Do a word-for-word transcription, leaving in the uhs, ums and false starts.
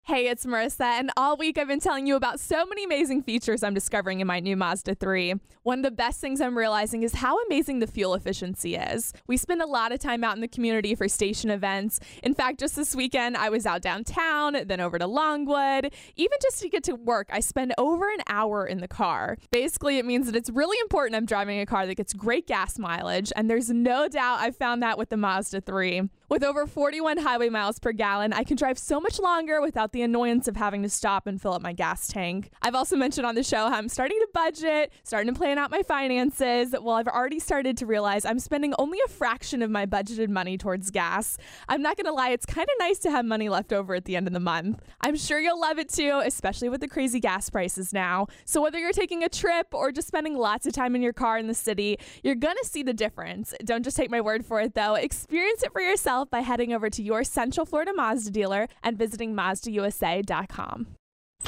Hey, it's Marissa, and all week I've been telling you about so many amazing features I'm discovering in my new Mazda three. One of the best things I'm realizing is how amazing the fuel efficiency is. We spend a lot of time out in the community for station events. In fact, just this weekend, I was out downtown, then over to Longwood. Even just to get to work, I spend over an hour in the car. Basically, it means that it's really important I'm driving a car that gets great gas mileage, and there's no doubt I've found that with the Mazda three. With over forty-one highway miles per gallon, I can drive so much longer without the annoyance of having to stop and fill up my gas tank. I've also mentioned on the show how I'm starting to budget, starting to plan out my finances. Well, I've already started to realize I'm spending only a fraction of my budgeted money towards gas. I'm not going to lie, it's kind of nice to have money left over at the end of the month. I'm sure you'll love it too, especially with the crazy gas prices now. So whether you're taking a trip or just spending lots of time in your car in the city, you're going to see the difference. Don't just take my word for it though. Experience it for yourself by heading over to your Central Florida Mazda dealer and visiting Mazda U S A dot com.